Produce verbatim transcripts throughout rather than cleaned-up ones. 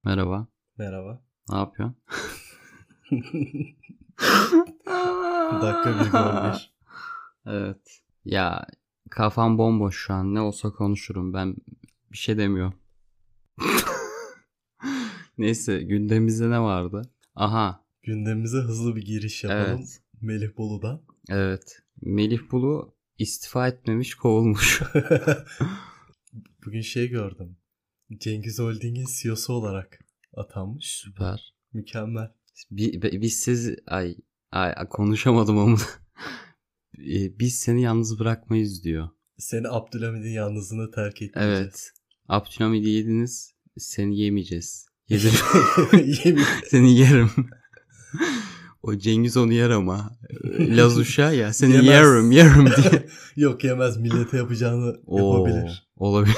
Merhaba. Merhaba. Ne yapıyorsun? Dakika bir gol bir. Evet. Ya kafam bomboş şu an. Ne olsa konuşurum. Ben bir şey demiyorum. Neyse, gündemimizde ne vardı? Aha. Gündemimize hızlı bir giriş yapalım. Evet. Melih Bolu'dan. Evet. Melih Bulu istifa etmemiş, kovulmuş. Bugün şey gördüm. Cengiz Holding'in C E O'su olarak atanmış. Süper. Mükemmel. Bi- bi- Biz siz ay, ay konuşamadım ama E, biz seni yalnız bırakmayız diyor. Seni Abdülhamid'in yalnızlığına terk etmeyeceğiz. Evet. Abdülhamid'i yediniz. Seni yemeyeceğiz. Yedir. Yemin. Seni yerim. O Cengiz onu yer ama. Laz uşağı ya. Seni Yemez. yerim yerim diye. Yok yemez. Millete yapacağını Oo, yapabilir. olabilir.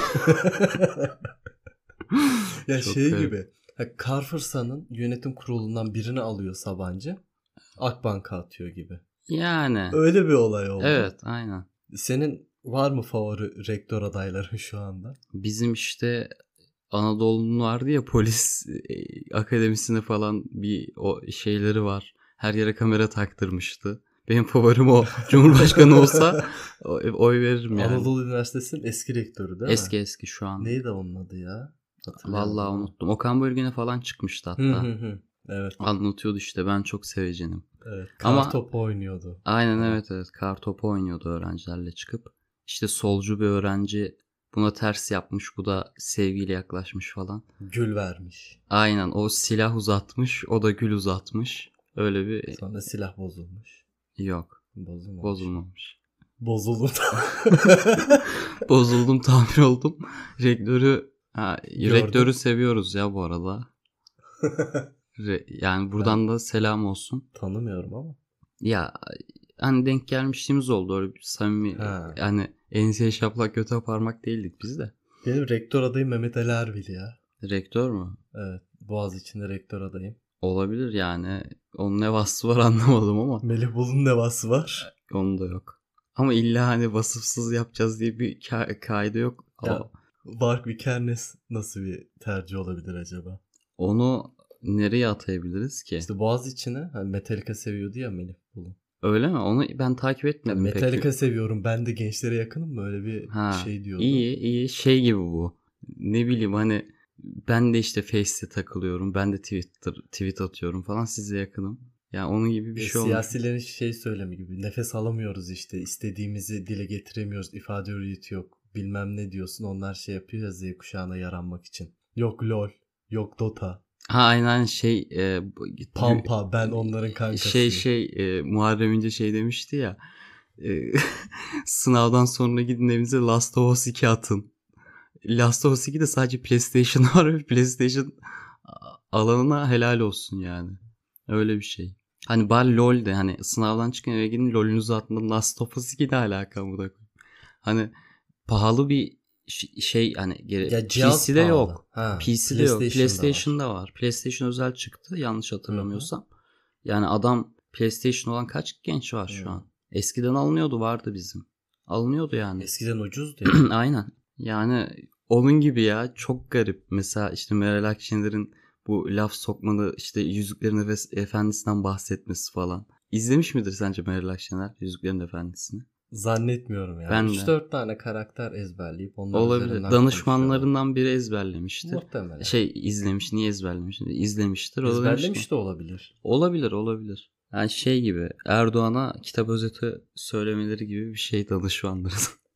Ya Çok şey garip. gibi. Ha, Carrefour'un yönetim kurulundan birini alıyor Sabancı. Akbank'a atıyor gibi. Yani. Öyle bir olay oldu. Evet, aynen. Senin var mı favori rektör adayların şu anda? Bizim işte Anadolu'nun vardı ya, polis e, akademisine falan bir o şeyleri var. Her yere kamera taktırmıştı. Benim favorim o. Cumhurbaşkanı olsa o- oy veririm yani. Anadolu Üniversitesi'nin eski rektörü değil Eski mi? eski şu an. Neydi onun adı ya? Hatırlayamadım Vallahi ama. unuttum. Okan Bölgen'e falan çıkmıştı Hı hatta. hı hı. Evet. Anlatıyordu işte, ben çok sevecenim. Evet. Ama- Kar topu oynuyordu. Aynen, Falan. evet evet. Kar topu oynuyordu öğrencilerle çıkıp. İşte solcu bir öğrenci buna ters yapmış. Bu da sevgiyle yaklaşmış falan. Gül vermiş. Aynen, o silah uzatmış. O da gül uzatmış. Öyle bir Sonra silah bozulmuş. yok. Bozulmamış. Bozulmamış. Bozuldu. Bozuldum, tamir oldum. Rektörü ha, Gördüm. rektörü seviyoruz ya bu arada. Re- yani buradan da selam olsun. Tanımıyorum ama. Ya hani denk gelmişliğimiz oldu, öyle bir samimi, Ha. yani enseye şaplak göte parmak değildik biz de. Benim rektör adayım Mehmet Ali Erbil ya. Rektör mü? Evet. Boğaziçi'nde rektör adayım. Olabilir yani. Onun ne vasfı var anlamadım ama Melih Bolu'nun ne vasfı var? onun da yok. Ama illa hani vasıfsız yapacağız diye bir ka- kaydı yok. Ya, Ama Bark Vikernes nasıl bir tercih olabilir acaba? onu nereye atayabiliriz ki? İşte Boğaziçi'ne hani Metallica seviyordu ya Melih Bolu. Öyle mi? Onu ben takip Ya etmedim pek. Metallica seviyorum, ben de gençlere yakınım mı, öyle bir Ha, şey diyordu. iyi iyi şey gibi bu. Ne bileyim hani ben de işte Face'te takılıyorum. Ben de Twitter tweet atıyorum falan, size yakınım. Yani onun gibi bir E, şey olmuş. siyasilerin şey söylemi gibi, nefes alamıyoruz işte, istediğimizi dile getiremiyoruz, ifade hürriyeti yok, bilmem ne diyorsun, onlar şey yapıyor ya Z kuşağına yaranmak için. Yok LOL, yok Dota, Ha aynen şey e, bu- Pampa, ben onların kankasıyım. şey şey e, Muharrem İnce şey demişti ya, e, sınavdan sonra gidin evinize Last of Us iki atın. Last of Us iki de sadece PlayStation var ve PlayStation alanına helal olsun yani. Öyle bir şey. Hani bari LoL de hani sınavdan çıkın eve gidin LoL'ünüzü atın. Last of Us iki ne alaka bu da? Hani pahalı bir ş- şey hani gere- Ya cihaz P C'de pahalı. yok. Ha, P C'de yok. PlayStation'da PlayStation'da var. PlayStation özel çıktı yanlış hatırlamıyorsam. Yani adam PlayStation olan kaç genç var şu Hı. an? Eskiden alınıyordu, vardı bizim. Alınıyordu yani. Eskiden ucuzdu ya. Aynen. Yani onun gibi ya, çok garip. Mesela işte Meral Akşener'in bu laf sokmalı işte Yüzüklerin Efes- Efendisi'nden bahsetmesi falan. İzlemiş midir sence Meral Akşener Yüzüklerin Efendisi'ni? Zannetmiyorum ya. Ben de. üç dört tane karakter ezberleyip onlar Olabilir. üzerinden Danışmanlarından biri ezberlemiştir. konuşuyorlar. Muhtemelen. Şey izlemiş. Niye ezberlemiş? İzlemiştir. O da demiş Ezberlemiş ki- de olabilir. Olabilir olabilir. Yani şey gibi Erdoğan'a kitap özeti söylemeleri gibi bir şey danışmanların.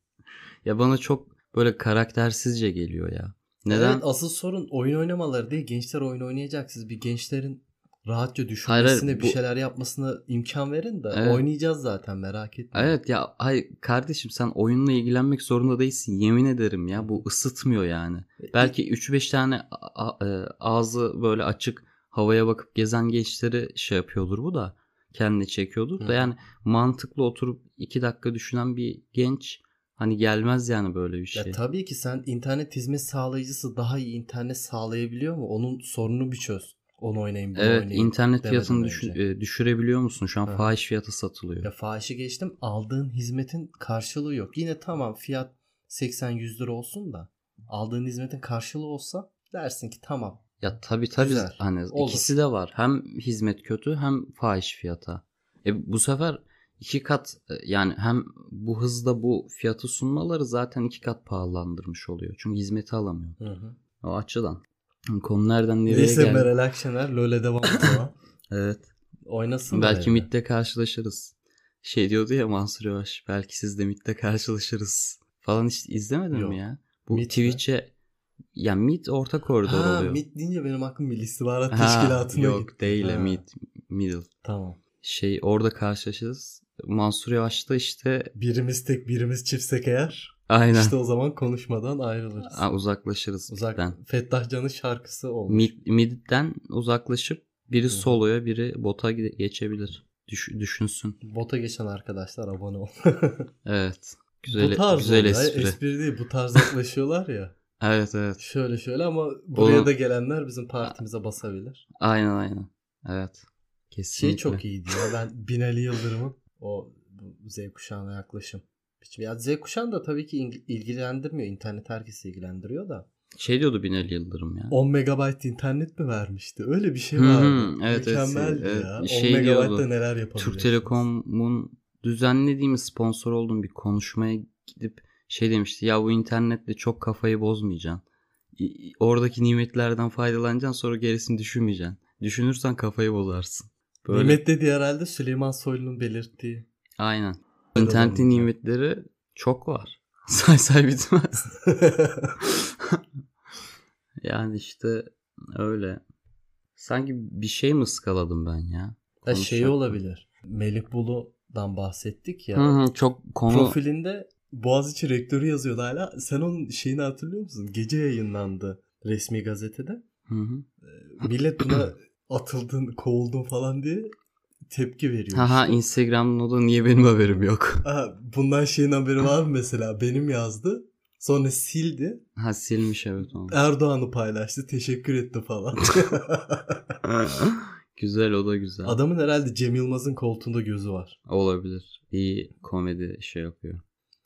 Ya bana çok böyle karaktersizce geliyor ya. Neden? Evet, asıl sorun oyun oynamaları değil. Gençler oyun oynayacak. Siz bir gençlerin rahatça Hayır, düşünmesine, hayır, bir bu- şeyler yapmasına imkan verin de Evet. oynayacağız zaten, merak etme. Evet ya, hayır kardeşim, sen oyunla ilgilenmek zorunda değilsin. Yemin ederim ya, bu ısıtmıyor yani. Belki üç beş tane a- a- e, ağzı böyle açık havaya bakıp gezen gençleri şey yapıyordur bu da. Kendini çekiyordur da Hı. yani mantıklı oturup iki dakika düşünen bir genç hani gelmez yani böyle bir şey. Ya tabii ki sen internet hizmet sağlayıcısı daha iyi internet sağlayabiliyor mu? Onun sorununu bir çöz. Onu oynayın, bunu Evet, oynayın internet demeden fiyatını önce. düşün- e, düşürebiliyor musun? Şu an Hı. fahiş fiyata satılıyor. Ya fahişi geçtim, aldığın hizmetin karşılığı yok. Yine tamam, fiyat seksen yüz lira olsun da aldığın hizmetin karşılığı olsa dersin ki tamam. Ya tabii tabii Güzel. hani Olur. ikisi de var. Hem hizmet kötü hem fahiş fiyata. E bu sefer iki kat e, yani hem bu hızda bu fiyatı sunmaları zaten iki kat pahalandırmış oluyor. Çünkü hizmeti alamıyor. Hı hı. O açıdan. Konu nereden nereye Neyse geldi? Meral Akşener LoL'e devam o zaman. Evet. Oynasın Belki evde. MIT'te karşılaşırız. Şey diyordu ya Mansur Yavaş. Belki siz de MIT'te karşılaşırız. Falan hiç izlemedin Yok. mi ya? Bu MIT Twitch'e ya MIT orta koridor Ha, oluyor. MIT deyince benim aklım Milli İstihbarat Ha, Teşkilatı'na yok gitti. değil Ha, MIT middle. Tamam. Şey orada karşılaşırız. Mansur Yavaş da işte Birimiz tek birimiz çiftsek eğer aynen işte o zaman konuşmadan ayrılırız. Ha, uzaklaşırız Uzak MIT'ten. Fettah Can'ın şarkısı olmuş. Mid, mid'den uzaklaşıp biri Hı. soloya biri bota gide- geçebilir. Düş, düşünsün. Bota geçen arkadaşlar abone ol. Evet. Güzel, Bu tarz güzel oluyor. espri. Espri değil, bu tarz yaklaşıyorlar ya. Evet evet. Şöyle şöyle ama buraya Onu- da gelenler bizim partimize basabilir. Aynen aynen. Evet. Kesinlikle. Şey çok iyiydi ya. Ben Binali Yıldırım'ın o bu Z kuşağına yaklaşım biçimi. Ya Z kuşağını da tabii ki il- ilgilendirmiyor. İnternet herkesi ilgilendiriyor da. Şey diyordu Binali Yıldırım ya. on megabayt internet mi vermişti? Öyle bir şey Hı hı, vardı. evet, evet, Mükemmeldi evet. ya. Şey on megabaytta diyordu, neler yapabilirsiniz? Türk Telekom'un düzenlediği mi sponsor olduğum bir konuşmaya gidip şey demişti. Ya bu internetle çok kafayı bozmayacaksın. İ- Oradaki nimetlerden faydalanacaksın, sonra gerisini düşünmeyeceksin. Düşünürsen kafayı bozarsın. Böyle. Nimet dediği herhalde Süleyman Soylu'nun belirttiği. Aynen. Öyle İnternetin olunca. nimetleri çok var. Say say bitmez. Yani işte öyle. Sanki bir şey mi ıskaladım ben ya? Ya Konuşacaktım. şey olabilir. Melih Bulu'dan bahsettik ya. Hı hı, çok konu. Profilinde Boğaziçi rektörü yazıyordu hala. Sen onun şeyini hatırlıyor musun? Gece yayınlandı resmi gazetede. Hı hı. Millet buna atıldın, kovuldun falan diye tepki veriyor Haha işte. Instagram'ın o da niye benim haberim yok? Aha, bundan şeyin haberi var mı mesela? Benim yazdı. Sonra sildi. Ha silmiş evet onu. Erdoğan'ı paylaştı. Teşekkür etti falan. Güzel, o da güzel. Adamın herhalde Cem Yılmaz'ın koltuğunda gözü var. Olabilir. İyi komedi şey yapıyor.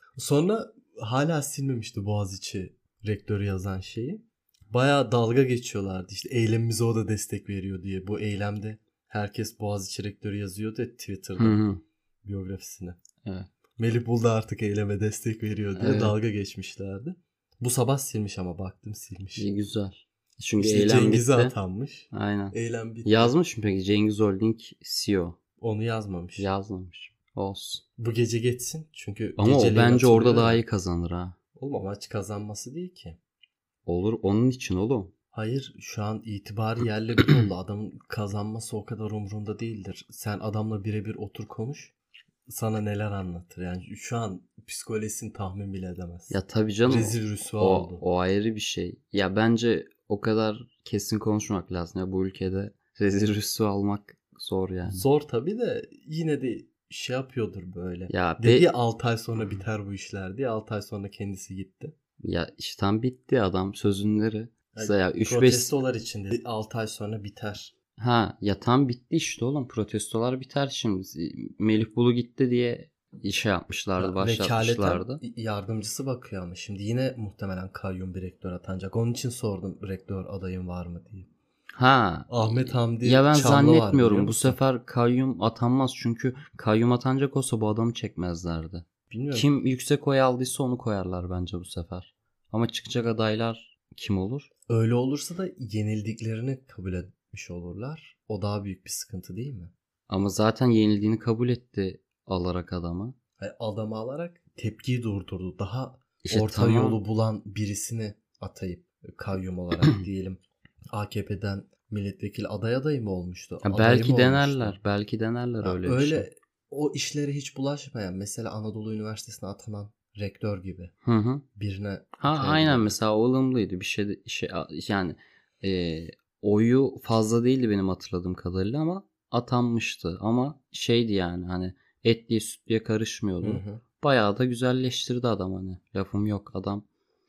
Sonra hala silmemişti Boğaziçi rektörü yazan şeyi. Bayağı dalga geçiyorlardı. İşte eylemimize o da destek veriyor diye. Bu eylemde herkes Boğaziçi rektörü yazıyordu ya Twitter'da Hı hı. biyografisine. Evet. Melih Bul da artık eyleme destek veriyor diye Evet. dalga geçmişlerdi. Bu sabah silmiş ama baktım silmiş. İyi güzel. Çünkü İşte eylem Cengiz'e bitti. atanmış. Aynen. Eylem bitti. Yazmış mı peki Cengiz Holding C E O? Onu yazmamış. Yazmamış. Olsun. Bu gece geçsin. Çünkü Ama o geceleyin bence orada atılıyor daha ya. iyi kazanır ha. Oğlum ama maç kazanması değil ki. Olur onun için oğlum. Hayır şu an itibari yerle bir oldu. Adamın kazanması o kadar umurunda değildir. Sen adamla birebir otur konuş. Sana neler anlatır. Yani şu an psikolojisini tahmin bile edemez. Ya tabii canım. Rezil rüsva o, oldu. o ayrı bir şey. Ya bence o kadar kesin konuşmak lazım. Ya bu ülkede rezil rüsva almak zor yani. Zor tabii de yine de şey yapıyordur böyle. Ya Dedi be- ya altı ay sonra biter bu işler diye. altı ay sonra kendisi gitti. Ya işten bitti adam sözünleri. Yani Mesela üç beş protestolar içinde altı ay sonra biter. ha ya tam bitti işte oğlum, protestolar biter şimdi. Melih Bulu gitti diye şey yapmışlardı, Ya, başlatmışlardı. vekaleten yardımcısı bakıyor ama şimdi yine muhtemelen kayyum bir rektör atanacak. Onun için sordum rektör adayın var mı diye. Ha. Ahmet Hamdi Ya ben Çamlı var, biliyor zannetmiyorum bu musun? sefer kayyum atanmaz, çünkü kayyum atanacak olsa bu adamı çekmezlerdi. Bilmiyorum. Kim yüksek oy aldıysa onu koyarlar bence bu sefer. Ama çıkacak adaylar kim olur? Öyle olursa da yenildiklerini kabul etmiş olurlar. O daha büyük bir sıkıntı değil mi? Ama zaten yenildiğini kabul etti alarak adamı. Yani adamı alarak tepkiyi durdurdu. Daha İşte orta tamam. yolu bulan birisini atayıp kayyum olarak diyelim A K P'den milletvekili aday adayı mı olmuştu? Ya Adayı belki mı denerler. olmuştu? Belki denerler Ya öyle, öyle bir şey. o işlere hiç bulaşmayan, mesela Anadolu Üniversitesi'ne atanan rektör gibi Hı hı. birine Ha atayabilirler. aynen, mesela o ılımlıydı bir şey, şey yani e, oyu fazla değildi benim hatırladığım kadarıyla ama atanmıştı, ama şeydi yani hani etliye sütlüye karışmıyordu. Hı hı. Bayağı da güzelleştirdi adam, hani lafım yok, adam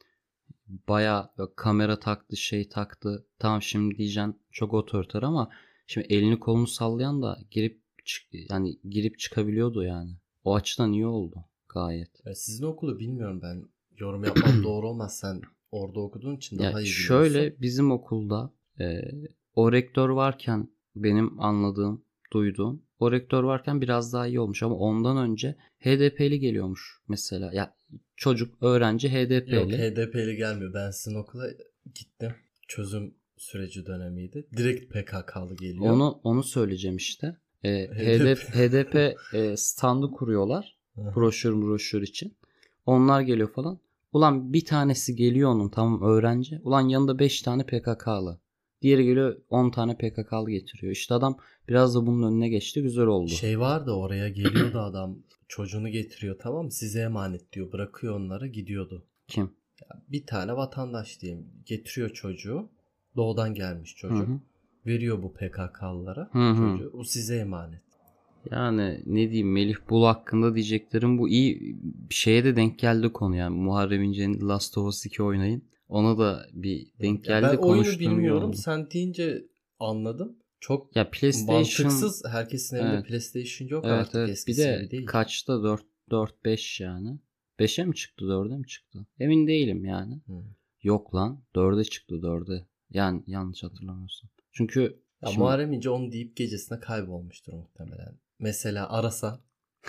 bayağı kamera taktı, şey taktı. Tamam şimdi diyeceksin çok otoriter ama şimdi elini kolunu sallayan da girip çık, yani girip çıkabiliyordu yani. O açıdan iyi oldu gayet. Ya sizin okulu bilmiyorum ben. Yorum yapmam doğru olmaz. Sen orada okuduğun için daha Ya iyi şöyle biliyorsun. bizim okulda Ee, o rektör varken benim anladığım, duyduğum o rektör varken biraz daha iyi olmuş ama ondan önce H D P'li geliyormuş mesela. Ya çocuk, öğrenci H D P'li. Yok, H D P'li gelmiyor. Ben sizin okula gittim. Çözüm süreci dönemiydi. Direkt P K K'lı geliyor. Onu onu söyleyeceğim işte. Ee, H D P, H D P e, standı kuruyorlar. broşür broşür için. Onlar geliyor falan. Ulan bir tanesi geliyor onun, tamam, öğrenci. Ulan yanında beş tane P K K'lı. Diğeri geliyor on tane P K K'lı getiriyor. İşte adam biraz da bunun önüne geçti. Güzel oldu. Şey vardı, oraya geliyordu adam. Çocuğunu getiriyor, tamam mı? Size emanet diyor. Bırakıyor onlara, gidiyordu. Kim? Bir tane vatandaş diyeyim. Getiriyor çocuğu. Doğudan gelmiş çocuk. Hı hı. Veriyor bu P K K'lılara hı hı. çocuğu. O size emanet. Yani ne diyeyim, Melih Bulu hakkında diyeceklerim bu. İyi bir şeye de denk geldi konu yani. Muharrem İnce'nin Last of Us iki oynayın. Ona da bir denk geldi. Ya ben oyunu bilmiyorum. Oldu. Sen deyince anladım. Çok ya PlayStation, mantıksız. Herkesin elinde evet. PlayStation yok evet, artık. Evet. Eskisi bir de gibi değil. Kaçta? dört beş yani. beşe mi çıktı? dörde mi çıktı? Emin değilim yani. Hmm. Yok lan. dörde çıktı. dörde. Yani yanlış hatırlamıyorsam. Çünkü ya şimdi... Muharrem İnce onu deyip gecesine kaybolmuştur muhtemelen. Mesela arasa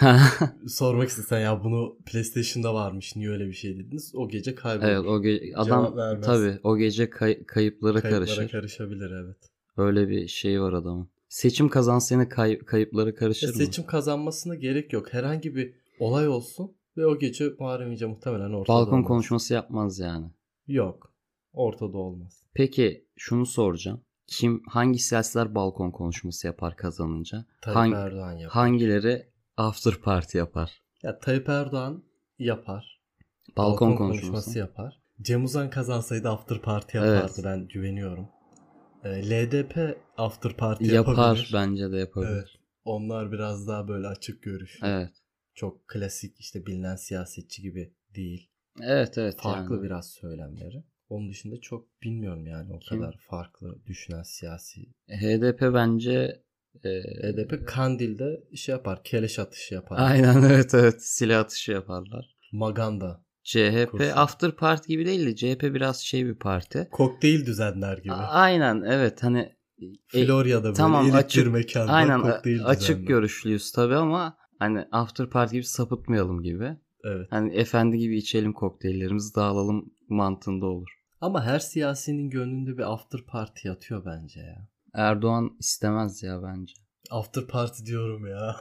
sormak istesen ya bunu PlayStation'da varmış, niye öyle bir şey dediniz? O gece kaybolur. Evet, o ge- adam tabii o gece kay- kayıplara, kayıplara karışır. karışabilir, evet. Öyle bir şey var adamın. Seçim kazansa yine kay- kayıplara karışır e, mı? Seçim kazanmasına gerek yok. Herhangi bir olay olsun ve o gece Muharrem İnce muhtemelen ortada Balkon olmaz. konuşması yapmaz yani. Yok. Ortada olmaz. Peki şunu soracağım. Kim, hangi siyasiler balkon konuşması yapar kazanınca? Tayyip Hang- Erdoğan yapar. Hangileri after party yapar? Ya Tayyip Erdoğan yapar. Balkon, balkon konuşması. konuşması yapar. Cem Uzan kazansaydı after party yapardı, evet. Ben güveniyorum. L D P after party yapabilir. Yapar, bence de yapabilir. Evet. Onlar biraz daha böyle açık görüşlü. Evet. Çok klasik işte bilinen siyasetçi gibi değil. Evet evet. Farklı yani. biraz söylemleri. Onun dışında çok bilmiyorum yani o Kim? kadar farklı düşünen siyasi. H D P bence e... H D P Kandil'de şey yapar, keleş atışı yapar. Aynen evet evet, silah atışı yaparlar. Maganda. C H P kursu. After party gibi değil de C H P biraz şey bir parti. Kokteyl düzenler gibi. A- aynen evet, hani Florya'da böyle tamam, elit açık, bir mekanda aynen, kokteyl açık düzenler. görüşlüyüz tabii ama hani after party gibi sapıtmayalım gibi. Evet. Hani efendi gibi içelim kokteyllerimizi, dağılalım mantığında olur. Ama her siyasinin gönlünde bir after party yatıyor bence ya. Erdoğan istemez ya bence. After party diyorum ya.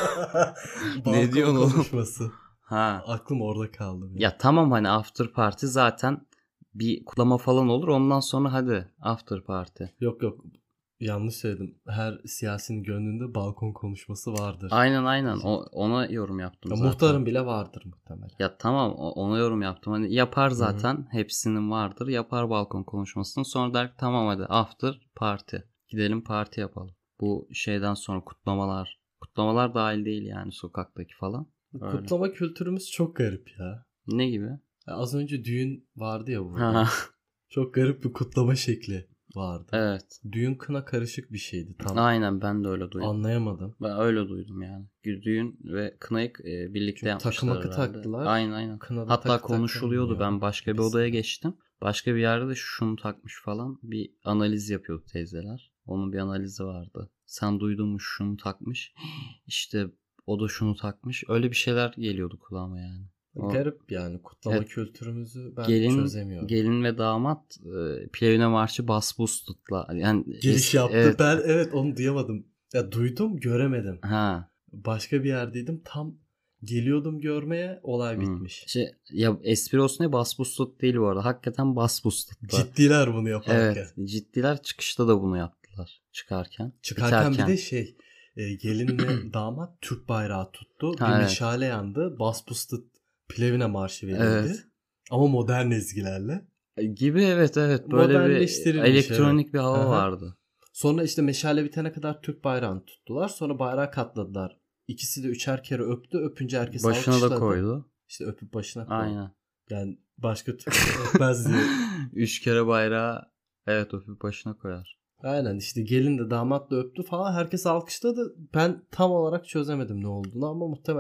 Ne diyorsun oğlum? Konuşması. Ha. Aklım orada kaldı. Ya. ya tamam, hani after party zaten bir kutlama falan olur, ondan sonra hadi after party. Yok yok, yanlış söyledim. Her siyasinin gönlünde balkon konuşması vardır. Aynen aynen, o, ona yorum yaptım ya zaten. Muhtarın bile vardır muhtemelen. Ya tamam, ona yorum yaptım. Hani yapar zaten. Hı-hı. Hepsinin vardır. Yapar balkon konuşmasını. Sonra der ki tamam hadi after party. Gidelim parti yapalım. Bu şeyden sonra kutlamalar. Kutlamalar dahil değil yani, sokaktaki falan. Öyle. Kutlama kültürümüz çok garip ya. Ne gibi? Ya az önce düğün vardı ya burada. Çok garip bir kutlama şekli vardı. Evet. Düğün kına karışık bir şeydi tam. Aynen, ben de öyle duydum. Anlayamadım. Ben öyle duydum yani. Düğün ve kınayı e, birlikte çünkü yapmışlar takım akı herhalde. taktılar. Aynen aynen. Kınada hatta tak, konuşuluyordu. takılmıyor. Ben başka bir odaya geçtim. Başka bir yerde de şunu takmış falan. Bir analiz yapıyordu teyzeler. Onun bir analizi vardı. Sen duydun mu şunu takmış. İşte o da şunu takmış. Öyle bir şeyler geliyordu kulağıma yani. O, garip yani kutlama evet, kültürümüzü ben gelin, çözemiyorum. Gelin ve damat e, Plevne Marşı Bas Boosted'la yani giriş yaptı. Evet. Ben evet onu duyamadım. Ya duydum, göremedim. Ha. Başka bir yerdeydim. Tam geliyordum görmeye, olay hmm. bitmiş. Şey, ya espri olsun diye Bas Boosted değil bu arada. Hakikaten Bas Boosted'da. Ciddiler bunu yaparken. Evet, ciddiler, çıkışta da bunu yaptılar çıkarken. Çıkarken biterken. Bir de şey e, gelinle damat Türk bayrağı tuttu. Ha, bir evet. meşale yandı. Bas Boosted Plevne Marşı verildi. Evet. Ama modern ezgilerle. Gibi evet evet. Böyle bir elektronik evet. bir hava Aha. vardı. Sonra işte meşale bitene kadar Türk bayrağını tuttular. Sonra bayrağı katladılar. İkisi de üçer kere öptü. Öpünce herkes başına alkışladı. Başına da koydu. İşte öpüp başına koydu. Aynen. Yani başka türlü öpmez diye. Üç kere bayrağı evet öpüp başına koyar. Aynen, işte gelin de damat da öptü falan. Herkes alkışladı. Ben tam olarak çözemedim ne olduğunu ama muhtemelen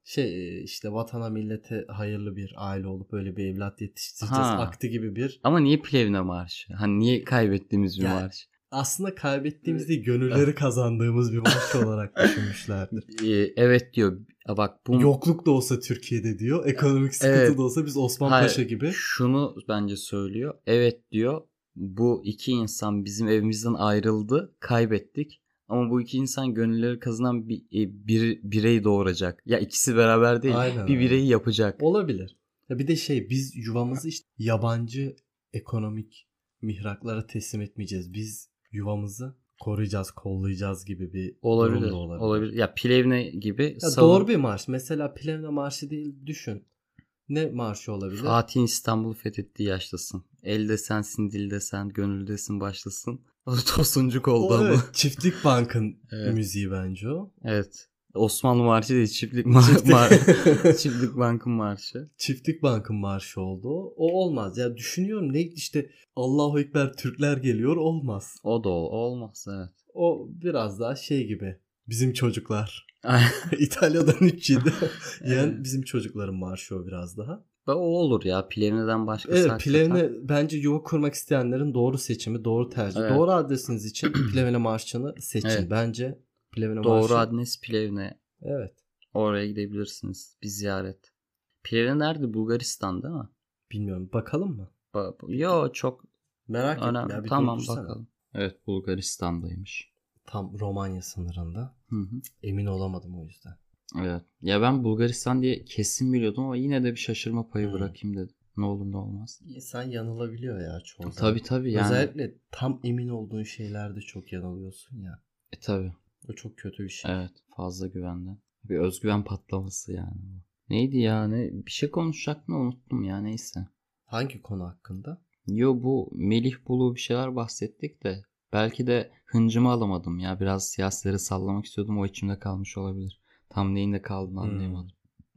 Şey işte vatana millete hayırlı bir aile olup böyle bir evlat yetiştireceğiz Ha. akti gibi bir. Ama niye Plevne Marşı? Hani niye kaybettiğimiz bir Yani- marş? Aslında kaybettiğimiz değil gönülleri kazandığımız bir marş olarak düşünmüşlerdir. Ee, evet diyor. Aa, bak bu Yokluk da olsa Türkiye'de diyor. Ekonomik sıkıntı Evet. da olsa biz Osman Hayır, Paşa gibi. şunu bence söylüyor. Evet diyor. Bu iki insan bizim evimizden ayrıldı. Kaybettik. Ama bu iki insan gönülleri kazanan bir, e, bir birey doğuracak. Ya ikisi beraber değil. Aynen bir öyle. bireyi yapacak. Olabilir. Ya bir de şey biz yuvamızı işte yabancı ekonomik mihraklara teslim etmeyeceğiz. Biz yuvamızı koruyacağız, kollayacağız gibi bir Olabilir. durum da olabilir. Olabilir. Ya Plevne gibi Ya savun- doğru bir marş. Mesela Plevne Marşı değil düşün. Ne marşı olabilir? Fatih'in İstanbul'u fethettiği yaştasın. Elde sensin, dilde sen, gönüldesin başlasın. O Tosuncuk oldu O ama. evet, Çiftlik Bank'ın Evet. müziği bence o. Evet. Osmanlı Marşı değil, Çiftlik, ma- Çiftlik- mar- Çiftlik Bank'ın marşı. Çiftlik Bank'ın marşı oldu o. O olmaz. Ya düşünüyorum ne işte Allahu Ekber Türkler geliyor olmaz. O da ol- olmaz evet. O biraz daha şey gibi. Bizim çocuklar. İtalya'dan üç yedi. Yani Evet. bizim çocukların marşı o biraz daha. O olur ya. Plevne'den başkası Evet, hakikaten- Plevne bence yuva kurmak isteyenlerin doğru seçimi, doğru tercih. Evet. Doğru adresiniz için Plevne marşını seçin. Evet. Bence Plevne Doğru marşı. adres Plevne. Evet. Oraya gidebilirsiniz. Bir ziyaret. Plevne nerede? Bulgaristan değil mi? Bilmiyorum. Bakalım mı? Ba- Yo çok Merak ettim önemli. ya. Bir Tamam durdursana. bakalım. Evet Bulgaristan'daymış. Tam Romanya sınırında. Hı hı. Emin olamadım o yüzden. Evet. Ya ben Bulgaristan diye kesin biliyordum ama yine de bir şaşırma payı Hı. bırakayım dedim. Ne olur ne olmaz. İnsan yanılabiliyor ya çoğu zaman. Tabii tabii yani. Özellikle tam emin olduğun şeylerde çok yanılıyorsun ya. E, tabii. O çok kötü bir şey. Evet. Fazla güvenden. Bir özgüven patlaması yani. Neydi ya? Ne? Bir şey konuşacaktım da unuttum ya neyse. Hangi konu hakkında? Yo bu Melih Bulu bir şeyler bahsettik de belki de hıncımı alamadım ya. Biraz siyasileri sallamak istiyordum. O içimde kalmış olabilir. Tam neyinde kaldığını anlayamadım.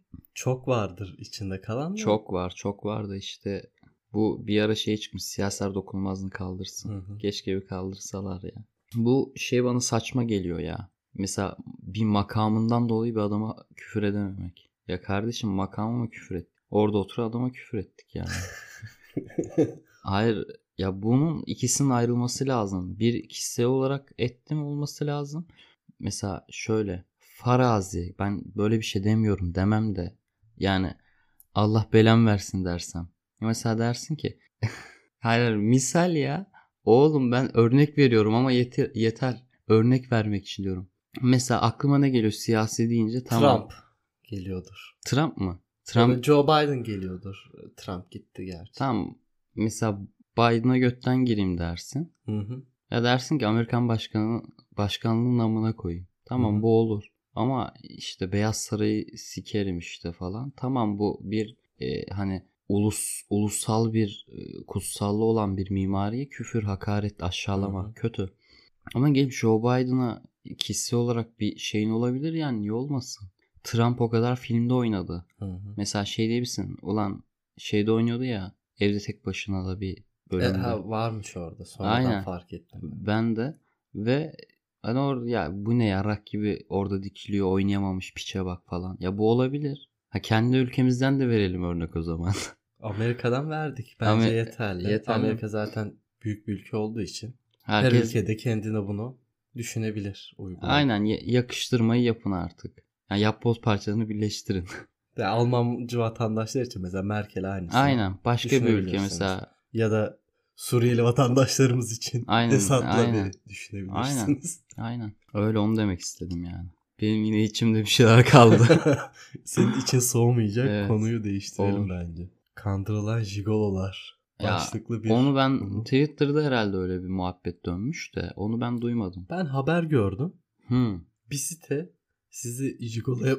Çok vardır içinde kalan da. Çok var çok var da işte bu bir ara şey çıkmış. Siyaser dokunulmazlığını kaldırsın. Hı hı. Keşke bir kaldırsalar ya. Bu şey bana saçma geliyor ya. Mesela bir makamından dolayı bir adama küfür edememek. Ya kardeşim makamıma küfür et. Orada otur adama küfür ettik yani. Hayır ya bunun ikisinin ayrılması lazım. Bir kişisel olarak ettim olması lazım. Mesela şöyle farazi ben böyle bir şey demiyorum demem de yani Allah belamı versin dersem. Mesela dersin ki hayır misal ya oğlum ben örnek veriyorum ama yeter, yeter örnek vermek için diyorum. Mesela aklıma ne geliyor siyasi deyince tamam. Trump geliyordur. Trump mı? Trump. Trump Joe Biden geliyordur. Trump gitti gerçi. tamam mesela Biden'a götten gireyim dersin. Hı hı. Ya dersin ki Amerikan başkanı başkanlığının namına koyayım. Tamam Hı hı. bu olur. Ama işte Beyaz Sarayı sikerim işte falan. Tamam bu bir e, hani ulus ulusal bir e, kutsallığı olan bir mimariye küfür, hakaret, aşağılama Hı hı. kötü. Ama gelip Joe Biden'a kişisel olarak bir şeyin olabilir yani niye olmasın? Trump o kadar filmde oynadı. Hı hı. Mesela şey diyebilirsin. Ulan şeyde oynuyordu ya evde tek başına da bir E, bölümde. ha, varmış orada. Sonradan Aynen. fark ettim. Ben de ve hani orada ya bu ne yarak gibi orada dikiliyor oynayamamış piçe bak falan. Ya bu olabilir. Ha kendi ülkemizden de verelim örnek o zaman. Amerika'dan verdik. Bence Amer- yeterli. yeterli. Amerika zaten büyük bir ülke olduğu için her Herkes ülkede kendine bunu düşünebilir. Uygulayabilir. aynen ya- yakıştırmayı yapın artık. Yani yapboz parçalarını birleştirin. Ve Almancı vatandaşlar için mesela Merkel aynısı. Aynen. Başka bir ülke Düşünebilirsiniz. mesela. Ya da Suriyeli vatandaşlarımız için Aynen, Esad'la aynen. bir düşünebilirsiniz. Aynen. Öyle onu demek istedim yani. Benim yine içimde bir şeyler kaldı. Senin için soğumayacak Evet. konuyu değiştirelim Olur. bence. Kandırılan jigololar. Ya, Başlıklı bir... Onu ben Hı. Twitter'da herhalde öyle bir muhabbet dönmüş de onu ben duymadım. Ben haber gördüm. Hmm. Bir site sizi jigoloya...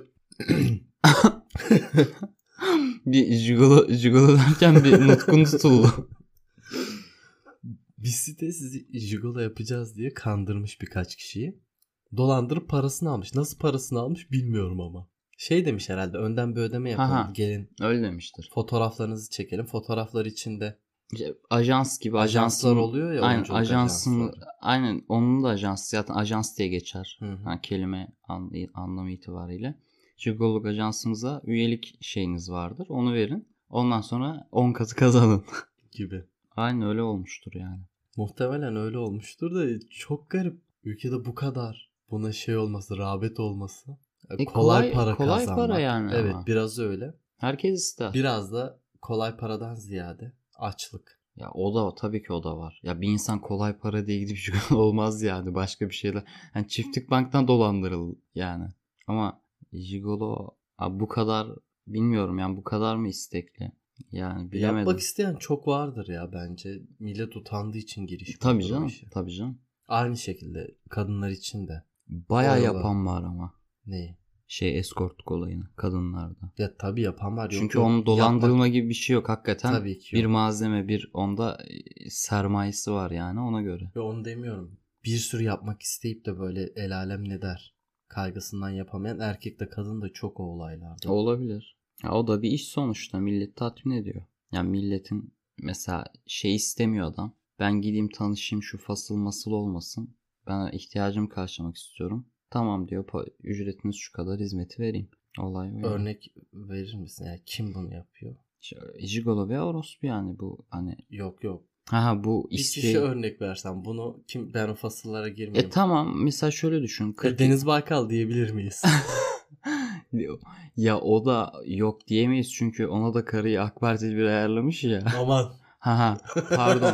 bir jigolo, jigolo derken bir nutkun tutuldu. Bir site sizi jigolo yapacağız diye kandırmış birkaç kişiyi. Dolandırıp parasını almış. Nasıl parasını almış bilmiyorum ama. Şey demiş herhalde önden bir ödeme yapalım. Aha. Gelin Öyle demiştir. fotoğraflarınızı çekelim. Fotoğraflar içinde İşte ajans gibi ajanslar ajansın, oluyor ya. aynen oyunculuk ajansın ajansları. aynen onun da ajans zaten ajans diye geçer. Hı hı. Yani kelime an, anlamı itibariyle. Jigololuk ajansımıza üyelik şeyiniz vardır. Onu verin. Ondan sonra on katı kazanın. Gibi. Aynen öyle olmuştur yani. Muhtemelen öyle olmuştur da çok garip. Ülkede bu kadar buna şey olması, rağbet olması. E, kolay, kolay para kolay kazanmak. para yani Evet, ama. biraz öyle. Herkes ister. Biraz da kolay paradan ziyade açlık. Ya o da tabii ki o da var. Ya bir insan kolay para diye gidip jigolo olmaz yani. Başka bir şeyler. Yani çiftlik banktan dolandırıl yani. Ama jigolo abi bu kadar bilmiyorum yani bu kadar mı istekli? Yani bilemedim. Yapmak isteyen çok vardır ya bence. Millet utandığı için girişmiyor. Tabii canım. Tabii canım. Aynı şekilde kadınlar için de. Bayağı Oralar. Yapan var ama. Neyi? Şey eskortluk olayını kadınlarda. Ya tabii yapan var. Çünkü yok, onun dolandırılma yapmak... gibi bir şey yok hakikaten. Tabii ki yok. Bir yok. malzeme bir onda sermayesi var yani ona göre. Ve onu demiyorum. Bir sürü yapmak isteyip de böyle el alem ne der kaygısından yapamayan erkek de kadın da çok o olaylarda. Olabilir. Ya o da bir iş sonuçta. Millet tatmin ediyor. Yani milletin mesela şey istemiyor adam. Ben gideyim tanışayım şu fasıl masıl olmasın. Ben ihtiyacımı karşılamak istiyorum. Tamam diyor ücretiniz şu kadar hizmeti vereyim. Olay öyle. Örnek verir misin? Yani kim bunu yapıyor? Jigolo ve orospu yani bu hani. Yok yok. Ha bu bir isteği... kişi örnek versen bunu kim ben o fasıllara girmiyorum. E tamam mesela şöyle düşün. kırk... Deniz Baykal diyebilir miyiz? Ya o da yok diyemeyiz çünkü ona da karıyı AK Partili bir ayarlamış ya. Aman. Ha ha pardon.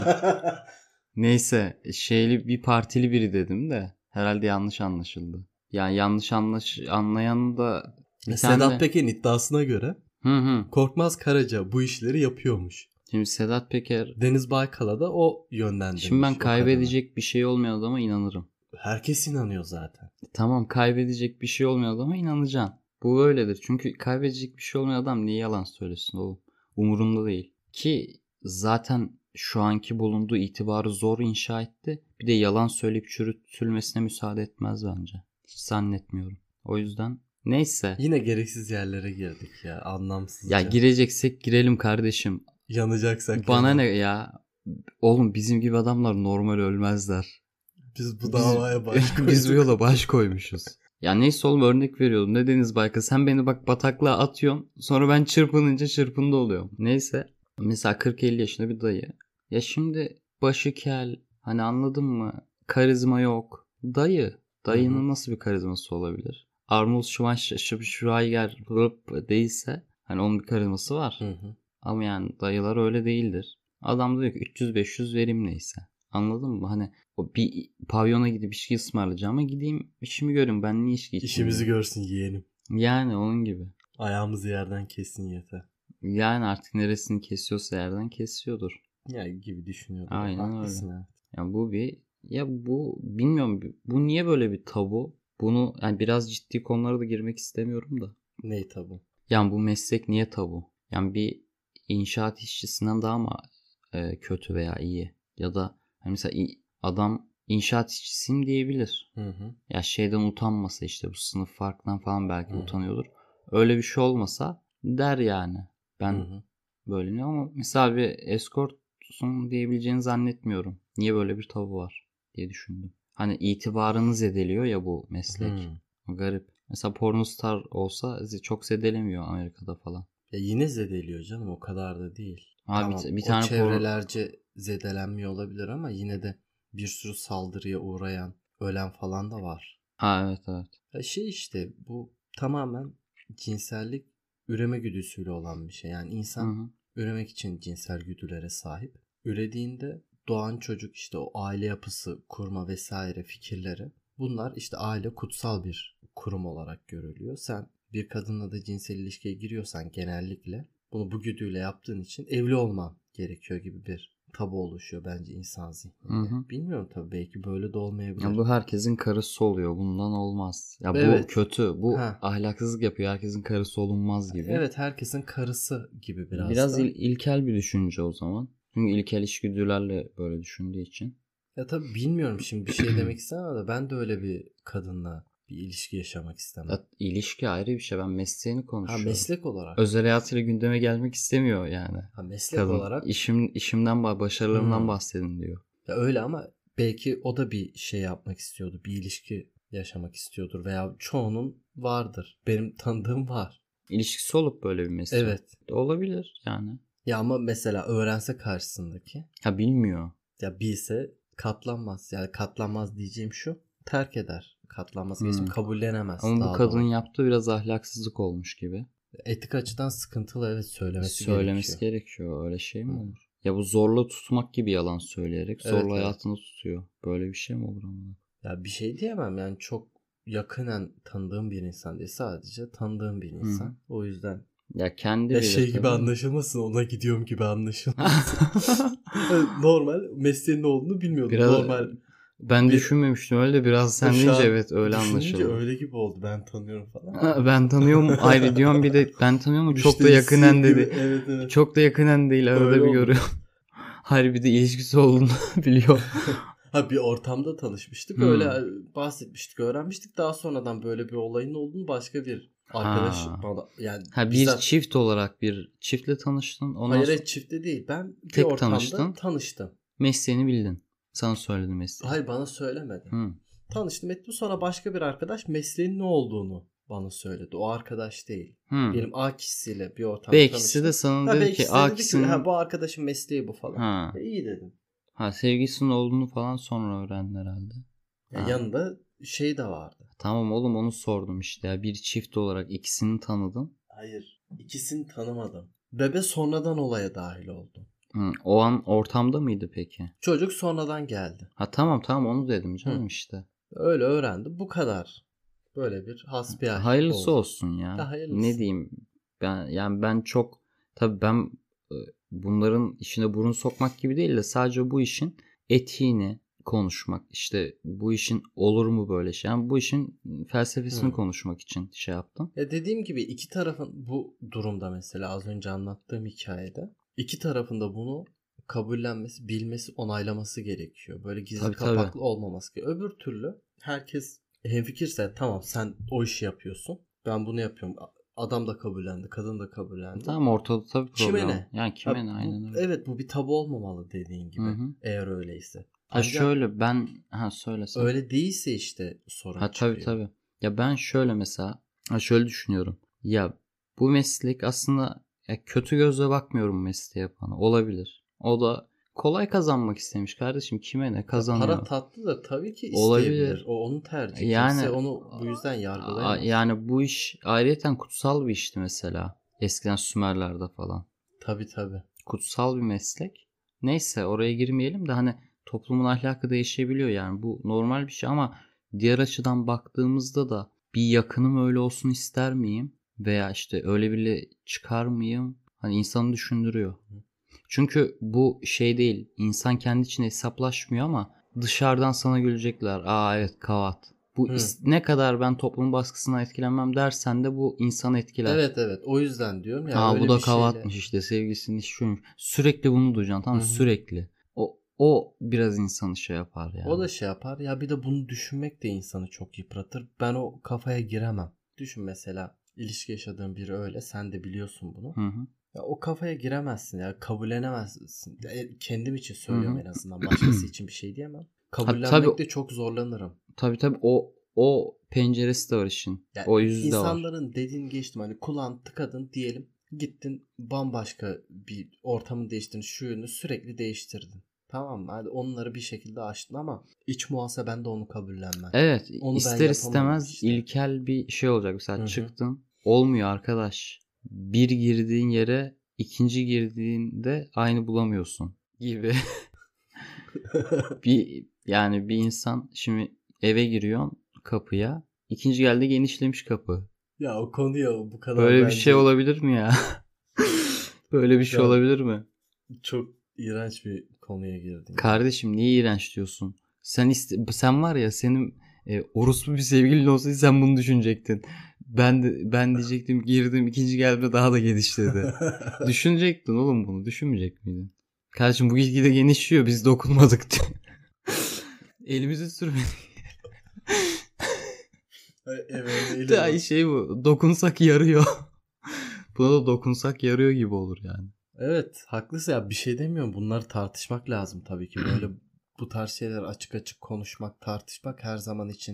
Neyse şeyli bir partili biri dedim de herhalde yanlış anlaşıldı. Yani yanlış anlaş anlayan da Sedat tane... Peker'in iddiasına göre hı hı. Korkmaz Karaca bu işleri yapıyormuş. Şimdi Sedat Peker Deniz Baykal'a da o yönlendirmiş. Şimdi ben kaybedecek bir şey olmayan adama inanırım. Herkes inanıyor zaten. Tamam kaybedecek bir şey olmayan adama inanacaksın. Bu öyledir. Çünkü kaybedecek bir şey olmayan adam niye yalan söylesin oğlum? Umurumda değil. Ki zaten şu anki bulunduğu itibarı zor inşa etti. Bir de yalan söyleyip çürütülmesine müsaade etmez bence. Hiç zannetmiyorum. O yüzden neyse. Yine gereksiz yerlere girdik ya. Anlamsızca. Ya gireceksek girelim kardeşim. Yanacaksak. Bana yani. ne ya? Oğlum bizim gibi adamlar normal ölmezler. Biz bu davaya baş koyduk. Biz bu yola baş koymuşuz. Ya neyse oğlum örnek veriyordum. Ne Deniz Baykal sen beni bak bataklığa atıyorsun. Sonra ben çırpınınca çırpında oluyorum. Neyse. Mesela kırk elli yaşında bir dayı. Ya şimdi başı kel. Hani anladın mı? Karizma yok. Dayı. Dayının Hı-hı. nasıl bir karizması olabilir? Arnold Schwarzenegger değilse hani onun bir karizması var. Hı-hı. Ama yani dayılar öyle değildir. Adam diyor ki üç yüz beş yüz verim neyse. Anladın mı? Hani o bir pavyona gidip içki ısmarlayacağım ama gideyim işimi görün. Ben niye içki içeyim? İşimizi görsün yeğenim. Yani onun gibi. Ayağımızı yerden kessin yeter. Yani artık neresini kesiyorsa yerden kesiyordur. Ya gibi düşünüyorum. Aynen Haklısın öyle. Evet. Ya bu bir ya bu bilmiyorum bu niye böyle bir tabu? Bunu yani biraz ciddi konulara da girmek istemiyorum da. Ney tabu? Yani bu meslek niye tabu? Yani bir inşaat işçisinden daha mı e, kötü veya iyi? Ya da hani mesela adam inşaat işçisiyim diyebilir. Hı hı. Ya şeyden utanmasa işte bu sınıf farkından falan belki Hı hı. utanıyordur. Öyle bir şey olmasa der yani. Ben hı hı. böyle ne ama mesela bir eskortsun diyebileceğini zannetmiyorum. Niye böyle bir tabu var diye düşündüm. Hani itibarını zedeliyor ya bu meslek. Hı. Garip. Mesela pornostar olsa çok zedelemiyor Amerika'da falan. Ya yine zedeliyor canım o kadar da değil. Abi tamam, bir o tane çevrelerce por... zedelenmiyor olabilir ama yine de bir sürü saldırıya uğrayan, ölen falan da var. Ha evet evet. Ya şey işte bu tamamen cinsellik üreme güdüsüyle olan bir şey. Yani insan hı hı. üremek için cinsel güdülere sahip. Ürediğinde doğan çocuk işte o aile yapısı kurma vesaire fikirleri. Bunlar işte aile kutsal bir kurum olarak görülüyor. Sen bir kadınla da cinsel ilişkiye giriyorsan genellikle bunu bu güdüyle yaptığın için evli olman gerekiyor gibi bir tabu oluşuyor bence insan zihninde. Hı hı. Bilmiyorum tabii belki böyle de olmayabilir. Ya bu herkesin karısı oluyor. Bundan olmaz. Ya bu evet. kötü. Bu ha. ahlaksızlık yapıyor. Herkesin karısı olunmaz gibi. Evet herkesin karısı gibi biraz Biraz da. il- ilkel bir düşünce o zaman. Çünkü ilkel içgüdülerle böyle düşündüğü için. Ya tabii bilmiyorum şimdi bir şey demek istemem de ben de öyle bir kadınla bir ilişki yaşamak istemem. Ya, ilişki ayrı bir şey. Ben mesleğini konuşuyorum. Ha meslek olarak. Özel hayatıyla gündeme gelmek istemiyor yani. Ha meslek kadın. olarak. İşim, işimden başarılarımdan hmm. bahsedin diyor. Ya öyle ama belki o da bir şey yapmak istiyordu. Bir ilişki yaşamak istiyordur veya çoğunun vardır. Benim tanıdığım var. İlişkisi olup böyle bir meslek. Evet. Olabilir yani. Ya ama mesela öğrense karşısındaki, Ha bilmiyor. ya bilse katlanmaz. Yani katlanmaz diyeceğim şu, terk eder. Katlanması Hmm. geçim kabullenemez. Ama bu daha kadının doğru. yaptığı biraz ahlaksızlık olmuş gibi. Etik açıdan sıkıntılı, evet, söylemesi, Söylemesi gerekiyor. gerekiyor. Öyle şey mi Hı. olur? Ya bu zorla tutmak gibi yalan söyleyerek zorla Evet, evet. hayatını tutuyor. Böyle bir şey mi olur ama? Ya bir şey diyemem yani, çok yakinen tanıdığım bir insan değil, sadece tanıdığım bir insan. Hı. O yüzden Ya kendi ya bilir şey gibi tabii. anlaşılmasın, ona gidiyorum gibi anlaşılmasın. Normal mesleğin ne olduğunu bilmiyordum. Biraz Normal ben bir- düşünmemiştim öyle de biraz sen Şu deyince an evet öyle düşününce anlaşıldı. öyle gibi oldu, ben tanıyorum falan. Ha, ben tanıyorum ayrı diyorum bir de ben tanıyorum çok da Müşterisi yakinen gibi, dedi. evet evet. Çok da yakinen değil arada Öyle bir oldu. görüyorum. Hayır bir de ilişkisi olduğunu biliyor. Ha, bir ortamda tanışmıştık. Hmm. Öyle bahsetmiştik, öğrenmiştik. Daha sonradan böyle bir olayın olduğunu başka bir arkadaş Ha. bana, yani Ha bir bizzat, çift olarak bir çiftle tanıştın. Ondan hayır sonra hayır, çifte değil. Ben bir tek ortamda tanıştın. tanıştım. Mesleğini bildin. Sana söyledi mesleği. Hayır, bana söylemedi. Hı. Tanıştım ettim, sonra başka bir arkadaş mesleğin ne olduğunu bana söyledi. O arkadaş değil. Hı. Benim A kişisiyle bir ortamda B tanıştım. ikisi de sana Ha, dedi belki ki size A dedi ki, kişinin ha, bu arkadaşın mesleği bu falan. ha. E, iyi dedim. Ha sevgilisinin olduğunu falan sonra öğrendi herhalde. Ya Ha. yanında şey de vardı. Tamam oğlum onu sordum işte ya. Bir çift olarak ikisini tanıdın. Hayır, ikisini tanımadım. Bebe sonradan olaya dahil oldu. Hı. O an ortamda mıydı peki? Çocuk sonradan geldi. Ha tamam tamam onu dedim canım Hı. işte. Öyle öğrendi. Bu kadar. Böyle bir hasbihal Hayırlısı oldu. olsun ya. Ya hayırlısı. Ne diyeyim? Ben yani ben çok tabii ben e, bunların işine burun sokmak gibi değil de sadece bu işin etiğini konuşmak, işte bu işin olur mu böyle şey. Yani bu işin felsefesini Hı. konuşmak için şey yaptım. Ya dediğim gibi iki tarafın bu durumda, mesela az önce anlattığım hikayede, iki tarafın da bunu kabullenmesi, bilmesi, onaylaması gerekiyor. Böyle gizli Tabii, kapaklı tabii. olmaması gerekiyor. Öbür türlü herkes hemfikirse, tamam sen o işi yapıyorsun, ben bunu yapıyorum. Adam da kabullendi, kadın da kabullendi. Tamam ortada tabii problem. Kime ne? Yani kime Ha, ne bu- aynen öyle. Evet, bu bir tabu olmamalı dediğin gibi. Hı hı. Eğer öyleyse. Ha Ancak şöyle ben ha söylesem. öyle değilse işte sorun Ha çıkıyor. tabii tabii. Ya ben şöyle mesela ha şöyle düşünüyorum. Ya bu meslek aslında ya kötü gözle bakmıyorum mesleğe yapana. Olabilir. O da kolay kazanmak istemiş kardeşim. Kime ne Ya kazanıyor. para tatlı da tabii ki Olabilir. isteyebilir. O onun tercihi. Yani Kimse onu bu yüzden a- yargılayamaz. yani bu iş ayrıyeten kutsal bir işti mesela. Eskiden Sümerler'de falan. Tabii tabii. Kutsal bir meslek. Neyse oraya girmeyelim de hani toplumun ahlakı değişebiliyor yani bu normal bir şey ama diğer açıdan baktığımızda da bir yakınım öyle olsun ister miyim veya işte öyle bile çıkar mıyım hani insanı düşündürüyor. Çünkü bu şey değil insan kendi içine hesaplaşmıyor ama dışarıdan sana gülecekler. Aa evet kavat. Bu Hı. is- ne kadar ben toplumun baskısından etkilenmem dersen de bu insanı etkiler. Evet evet, o yüzden diyorum ya, Aa öyle bu da bir şeyle. kavatmış işte sevgilisinin işi şuymuş. Sürekli bunu duyacaksın tamam mı? Hı hı. Sürekli. O o biraz insanı şey yapar yani. O da şey yapar ya, bir de bunu düşünmek de insanı çok yıpratır. Ben o kafaya giremem. Düşün mesela, ilişki yaşadığın biri öyle, sen de biliyorsun bunu. Hı hı. Ya o kafaya giremezsin ya, kabullenemezsin. Ya, e, kendim için Hı söylüyorum hı. en azından, başkası için bir şey diyemem. Ha, Kabullenmekte tabii çok zorlanırım. tabii tabii o o penceresi de var işin. Yani O yüzü de var. insanların dediğin geçtim, hani kulağını tıkadın diyelim, gittin bambaşka bir ortamı değiştirdin, şu yönü sürekli değiştirdin. Tamam mı? Hadi onları bir şekilde aştın ama iç muhaseben de onu kabullenmez. Evet Onu ben ister yapamam istemez işte. ilkel bir şey olacak. Mesela Hı hı. çıktın olmuyor arkadaş. Bir girdiğin yere ikinci girdiğinde aynı bulamıyorsun gibi. Bir yani bir insan şimdi eve giriyorsun kapıya. İkinci geldi genişlemiş kapı. Ya o konuya bu kadar Böyle bir bence şey olabilir mi ya? Böyle bir şu şey an olabilir mi? çok iğrenç bir konuya girdin. Kardeşim niye iğrenç diyorsun? Sen iste sen var ya senin e, orospu bir sevgilin olsaydı sen bunu düşünecektin. Ben de, ben diyecektim girdim ikinci gelme daha da genişledi. Düşünecektin oğlum bunu düşünmeyecek miydin? Kardeşim bu gitgide genişliyor biz dokunmadık diye. Elimizi sürmedik. Evet, Daha şey bu dokunsak yarıyor. Buna da dokunsak yarıyor gibi olur yani. evet, haklısın ya, bir şey demiyorum. Bunları tartışmak lazım tabii ki. Böyle bu tarz şeyler açık açık konuşmak, tartışmak her zaman için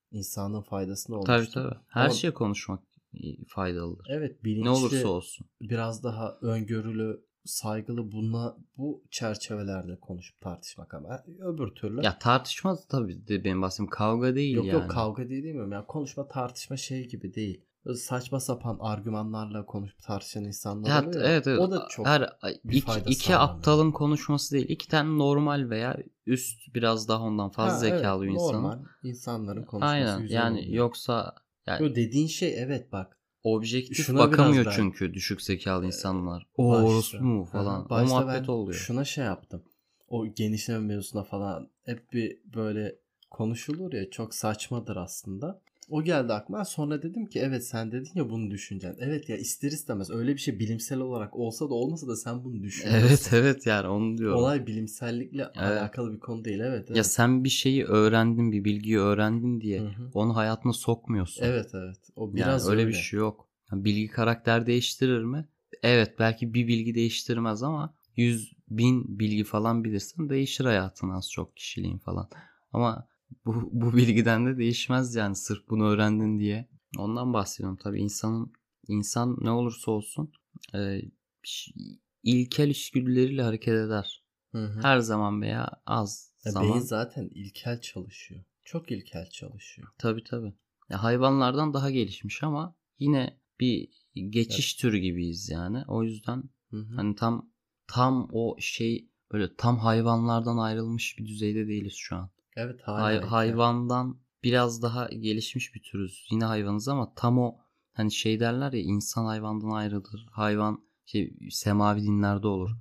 İnsanlığın faydasına Tabii olmuştur. tabii. Her Ama şey konuşmak faydalıdır. evet, bilinçli, Ne olursa olsun. biraz daha öngörülü, saygılı, bununla bu çerçevelerde konuşup tartışmak, ama öbür türlü Ya tartışma tabii de benim bahsettiğim kavga değil yok yani. yok kavga değil demiyorum ya, konuşma tartışma şey gibi değil. Böyle saçma sapan argümanlarla konuşup tartışan insanlar Ya, oluyor ya. evet, evet. O da çok Her bir iki, fayda iki sağlamıyor. aptalın konuşması değil. İki tane normal veya üst biraz daha ondan fazla Ha, evet, zekalı bir insanın. normal insanların konuşması Aynen. güzel Yani oluyor. yoksa yani Yo, dediğin şey evet bak. objektif Şuna bakamıyor biraz ben- çünkü düşük zekalı insanlar. O Başta. orospu mu Aha, falan. O başta muhabbet ben oluyor. şuna şey yaptım. O genişleme mevzusuna falan hep bir böyle konuşulur ya, çok saçmadır aslında. O geldi aklıma. Sonra dedim ki evet, sen dedin ya bunu düşüneceksin. Evet ya, ister istemez öyle bir şey bilimsel olarak olsa da olmasa da sen bunu düşünüyorsun. Evet evet yani onu diyorum. Olay bilimsellikle Evet. alakalı bir konu değil. Evet, evet. Ya sen bir şeyi öğrendin, bir bilgiyi öğrendin diye Hı hı. onu hayatına sokmuyorsun. Evet evet. O Yani biraz öyle, öyle. bir şey yok. Yani bilgi karakter değiştirir mi? Evet, belki bir bilgi değiştirmez ama yüz bin bilgi falan bilirsen değişir hayatın az çok, kişiliğin falan. Ama bu, bu bilgiden de değişmez yani sırf bunu öğrendin diye. Ondan bahsediyorum tabii. insanın insan ne olursa olsun e, ş- ilkel içgüdüleriyle hareket eder. Hı hı. Her zaman veya az Ya zaman. beyin zaten ilkel çalışıyor. Çok ilkel çalışıyor. Tabii tabii. Ya hayvanlardan daha gelişmiş ama yine bir geçiş türü gibiyiz yani. O yüzden Hı hı. hani tam tam o şey, böyle tam hayvanlardan ayrılmış bir düzeyde değiliz şu an. Evet, hala Hay- ilkel. hayvandan biraz daha gelişmiş bir türüz. Yine hayvanız ama tam o, hani şey derler ya, insan hayvandan ayrıdır. Hayvan şey, semavi dinlerde olur.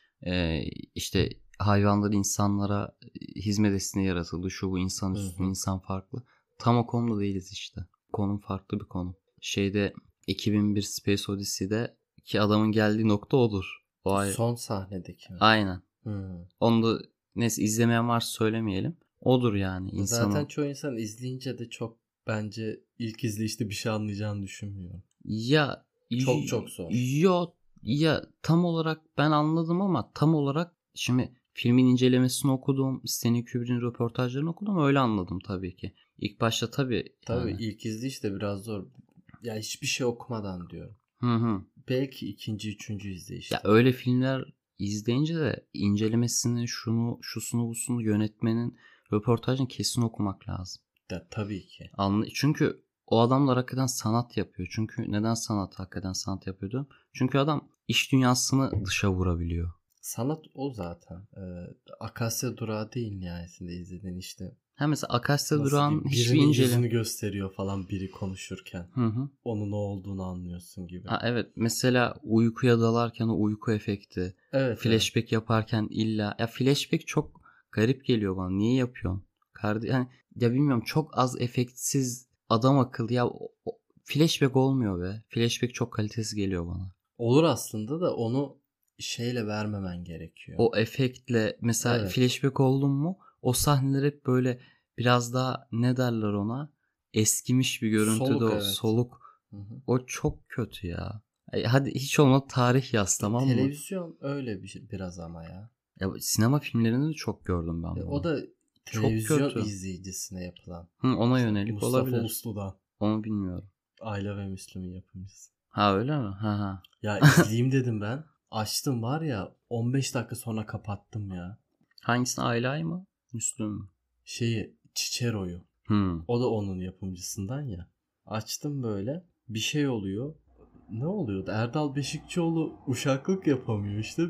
Ee, işte hayvanlar insanlara hizmet etsin diye yaratıldı. Şu bu insan Hı üstün, hı. insan farklı. Tam o konuda değiliz işte. Konum farklı bir konu. Şeyde iki bin bir Space Odyssey'de ki adamın geldiği nokta odur. O ay- Son sahnedeki mi? Aynen. Hı. Onu da neyse, izlemeyen varsa söylemeyelim. Odur yani insanın. Zaten çoğu insan izleyince de çok, bence ilk izleyişte bir şey anlayacağını düşünmüyorum. Ya Çok çok zor. Yo, ya tam olarak ben anladım ama tam olarak şimdi filmin incelemesini okudum, Stanley Kubrick'in röportajlarını okudum, öyle anladım tabii ki. İlk başta tabii Tabii yani. ilk izleyiş de biraz zor. Ya hiçbir şey okumadan diyorum. Hı hı. Belki ikinci, üçüncü izleyişte. Ya öyle filmler izleyince de incelemesini, şunu, şusunu, busunu, yönetmenin röportajını kesin okumak lazım. Ya, tabii ki. Anla çünkü o adamlar hakikaten sanat yapıyor. Çünkü neden sanat hakikaten sanat yapıyordu? Çünkü adam iş dünyasını dışa vurabiliyor. Sanat o zaten. Ee, Akasya Durağı değil nihayetinde izlediğin işte. Ha mesela Akasya Nasıl Durağı'nın diyeyim, hiçbir birinin inceleme. yüzünü gösteriyor falan biri konuşurken. Hı hı. Onun ne olduğunu anlıyorsun gibi. Ha, evet mesela uykuya dalarken o uyku efekti. Evet. Flashback evet. yaparken illa. Ya flashback çok garip geliyor bana. Niye yapıyorsun? Kardı yani, ya bilmiyorum, çok az efektsiz adam akıllı. Ya o, o, flashback olmuyor be. Flashback çok kalitesiz geliyor bana. Olur aslında da onu şeyle vermemen gerekiyor. O efektle mesela Evet. flashback oldun mu o sahneler hep böyle biraz daha, ne derler ona, eskimiş bir görüntüde, Soluk, o evet. soluk. Hı hı. O çok kötü ya. Ay, hadi hiç olmadı tarih yaz, tamam mı? Televizyon öyle bir şey biraz ama ya. Ya sinema filmlerinde de çok gördüm ben E, bunu. o da Çok televizyon kötü. izleyicisine yapılan. Hı, ona İşte yönelik Mustafa olabilir. Uslu'dan. Onu bilmiyorum. Ayla ve Müslüm'ün yapımcısı. Ha öyle mi? Ha ha. Ya izleyeyim dedim ben. Açtım var ya, on beş dakika sonra kapattım ya. Hangisini, Aylay mı? Müslüm mü? Şeyi, Çiçero'yu. Hmm. O da onun yapımcısından ya. Açtım böyle. Bir şey oluyor. Ne oluyordu? Erdal Beşikçioğlu uşaklık yapamıyor işte.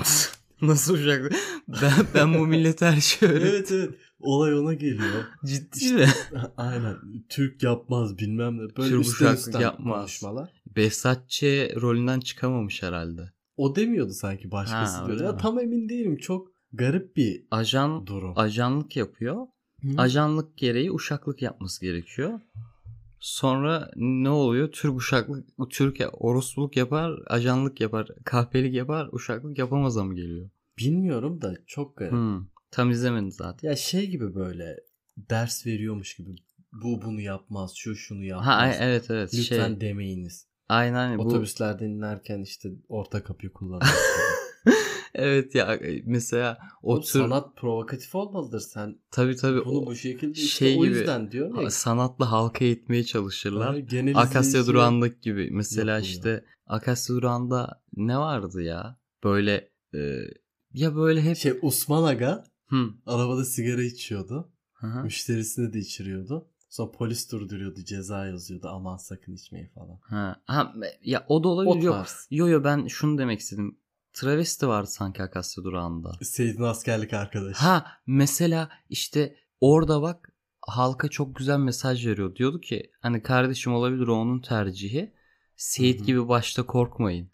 Nasıl uşak? Ben, ben bu millete her şeyi öğrettim. Evet evet. Olay ona geliyor. Ciddi mi? Aynen. Türk yapmaz bilmem ne. Böyle Türk üstten uşaklık üstten yapmaz. konuşmalar. Behzat Ç. rolünden çıkamamış herhalde. O demiyordu sanki, başkası Ha, diyordu. öyle Ya mi? tam emin değilim. Çok garip bir Ajan durum. ajanlık yapıyor. Hı? Ajanlık gereği uşaklık yapması gerekiyor. Sonra ne oluyor? Türk uşaklık, Türk orospuluk yapar, ajanlık yapar, kahpelik yapar, uşaklık yapamaz mı geliyor? Bilmiyorum da çok garip. Hmm, tam izlemedim zaten. Ya şey gibi, böyle ders veriyormuş gibi. Bu bunu yapmaz, şu şunu yapmaz. Ha ay- evet evet. Lütfen şey, demeyiniz. aynen bu. Otobüslerden inerken işte orta kapıyı kullanın. Evet ya e, mesela o Oğlum, tür sanat provokatif olmalıdır. Sen tabii tabii bunu o bu şekilde işte şey o gibi yüzden diyorum ha- ya. sanatla halka eğitmeye Aha, çalışırlar. genel Akasya izleyiciye Durağı'ndaki gibi. Mesela yapılıyor. işte Akasya Durağı'nda ne vardı ya? Böyle e, ya böyle hep Şey, Osman Aga hı, arabada sigara içiyordu. hı hı, Müşterisine de içiriyordu. Sonra polis durduruyordu, ceza yazıyordu. Aman sakın içmeyin falan. ha, ha, ya o da O olabilir. Yok tarz. yo yo ben şunu demek istedim. Travesti vardı sanki Akasya Durağı'nda. Seyit'in askerlik arkadaşı. Ha mesela işte orada bak halka çok güzel mesaj veriyor. Diyordu ki hani kardeşim olabilir o onun tercihi. Hı Seyit hı. gibi başta korkmayın.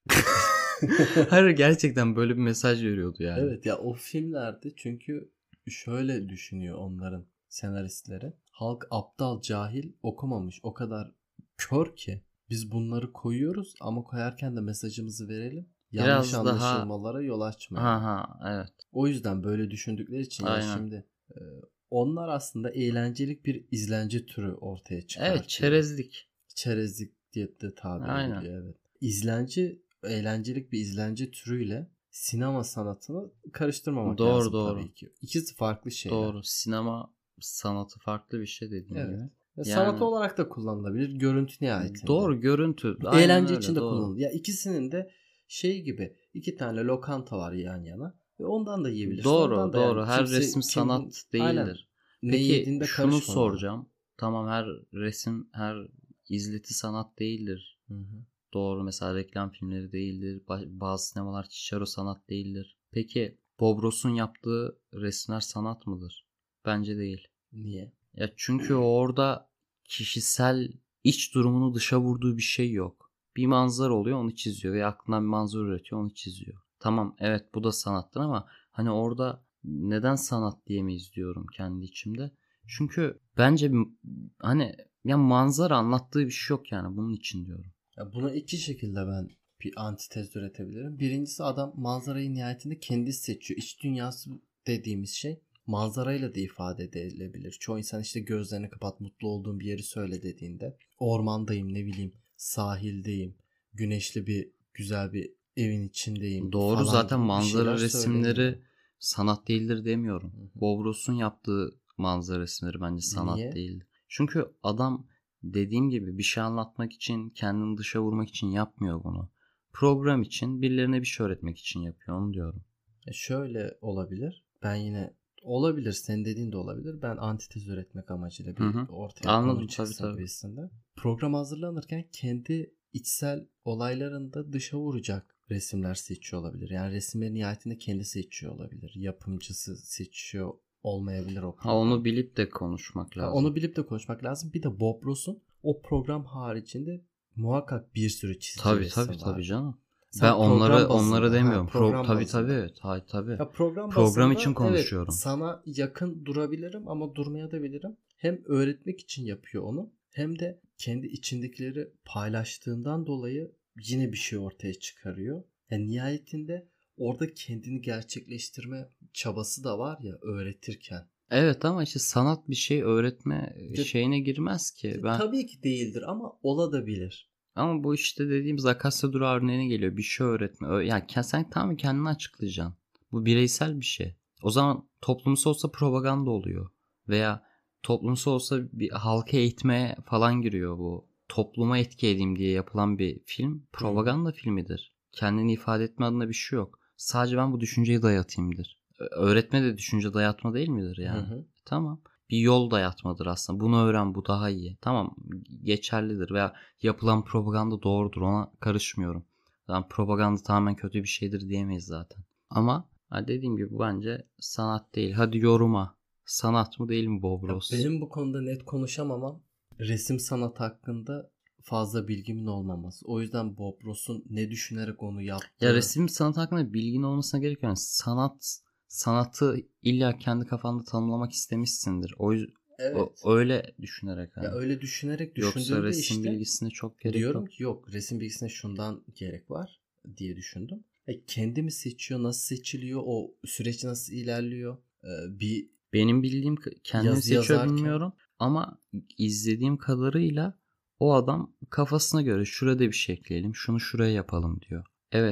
Hayır gerçekten böyle bir mesaj veriyordu yani. Evet ya, o filmlerde çünkü şöyle düşünüyor onların senaristleri. Halk aptal, cahil, okumamış. O kadar kör ki biz bunları koyuyoruz ama koyarken de mesajımızı verelim. Yanlış Biraz daha anlaşılmalara yol ha açmayalım. ha evet O yüzden böyle düşündükleri için ya aynen. şimdi e, onlar aslında eğlencelik bir izlence türü ortaya Evet çıkartıyor. çerezlik. Çerezlik diye de tabir Aynen. ediliyor, evet. İzlence, eğlencelik bir izlence türüyle sinema sanatını karıştırmamak Doğru lazım doğru. tabii ki. İkisi farklı Doğru. şeyler. Sinema sanatı farklı bir şey dediğin Evet. gibi. Ya sanat Yani olarak da kullanılabilir. Görüntü nihayetinde. doğru görüntü. Aynen Eğlence öyle için de doğru. kullanılır. Ya ikisinin de şey gibi, iki tane lokanta var yan yana. Ve ondan da yiyebilirsin. Doğru, Ondan da, doğru. yani Her resim kimse kim sanat aynen değildir. ne Peki yediğinde şunu karışma ona. soracağım. Tamam her resim, her izleti sanat değildir. Hı hı. Doğru mesela reklam filmleri değildir. Ba- Bazı sinemalar Chicharo sanat değildir. Peki Bob Ross'un yaptığı resimler sanat mıdır? Bence değil. Niye? Ya çünkü orada kişisel iç durumunu dışa vurduğu bir şey yok. Bir manzara oluyor onu çiziyor veya aklından bir manzara üretiyor onu çiziyor. Tamam evet bu da sanattır ama hani orada neden sanat diyemeyiz diyorum kendi içimde. Çünkü bence hani ya manzara anlattığı bir şey yok yani bunun için diyorum. Ya buna iki şekilde ben bir antitez üretebilirim. Birincisi, adam manzarayı nihayetinde kendisi seçiyor. İç dünyası dediğimiz şey manzarayla da ifade edilebilir. Çoğu insan işte gözlerini kapat, mutlu olduğum bir yeri söyle dediğinde ormandayım, ne bileyim sahildeyim, güneşli bir güzel bir evin içindeyim Doğru falan zaten gibi bir şeyler manzara söylemiyor. resimleri sanat değildir demiyorum. Hı hı. Bob Ross'un yaptığı manzara resimleri bence sanat Niye? değil. Çünkü adam dediğim gibi bir şey anlatmak için kendini dışa vurmak için yapmıyor bunu. Program için birilerine bir şey öğretmek için yapıyor onu diyorum. E şöyle olabilir. Ben yine olabilir. Senin dediğin de olabilir. Ben antitez üretmek amacıyla Hı bir hı. ortaya konu Anladım tabii çıksın tabii. gibisinden. Program hazırlanırken kendi içsel olaylarında dışa vuracak resimler seçiyor olabilir. Yani resimleri nihayetinde kendi seçiyor olabilir. Yapımcısı seçiyor olmayabilir o Ha, onu program. bilip de konuşmak Ha, lazım. onu bilip de konuşmak lazım. Bir de Bob Ross'un o program haricinde muhakkak bir sürü çizdiği Tabii tabii resim tabii vardır. canım. Ben Sen onları program onları bazında, ha demiyorum. Pro, program tabii tabii bazında. evet. Hayır tabii. Ya program Program için bazında evet konuşuyorum. sana yakın durabilirim ama durmaya da bilirim. Hem öğretmek için yapıyor onu, hem de kendi içindekileri paylaştığından dolayı yine bir şey ortaya çıkarıyor. Yani nihayetinde orada kendini gerçekleştirme çabası da var ya öğretirken. Evet ama işte sanat bir şey öğretme Ya, şeyine girmez ki. ya Ben tabii ki değildir ama olabilir. ama bu işte dediğimiz Akasya Durağı örneğine geliyor. Bir şey öğretme. Ö- Yani ke- sen tamamen kendini açıklayacaksın. Bu bireysel bir şey. O zaman toplumsal olsa propaganda oluyor. Veya toplumsal olsa bir halka eğitmeye falan giriyor bu. Topluma etki edeyim diye yapılan bir film Hı hı. propaganda filmidir. Kendini ifade etme adına bir şey yok. Sadece ben bu düşünceyi dayatayımdır. Ö- Öğretme de düşünce dayatma değil midir Hı yani? hı. Tamam. Bir yol dayatmadır aslında. Bunu öğren bu daha iyi. Tamam geçerlidir veya yapılan propaganda doğrudur ona karışmıyorum. Yani propaganda tamamen kötü bir şeydir diyemeyiz zaten. Ama ha dediğim gibi bence sanat değil. Hadi yoruma. Sanat mı değil mi Bob Ya Ross? benim bu konuda net konuşamamam resim sanatı hakkında fazla bilgimin olmaması. O yüzden Bob Ross'un ne düşünerek onu Ya yaptığı. resim sanat hakkında bilgin olmasına gerek yok. Yani sanat sanatı illa kendi kafanda tanımlamak istemişsindir. O, yüz- o Evet. öyle düşünerek Ya hani. öyle düşünerek Yoksa düşündüğümde resim işte bilgisine çok gerek diyorum yok. ki yok, resim bilgisine şundan gerek var diye düşündüm. E, kendi mi seçiyor, nasıl seçiliyor, o süreç nasıl ilerliyor? E, bir Benim bildiğim kendim yazı seçiyor yazarken. bilmiyorum ama izlediğim kadarıyla o adam kafasına göre şurada bir şey ekleyelim, şunu şuraya yapalım diyor. Evet,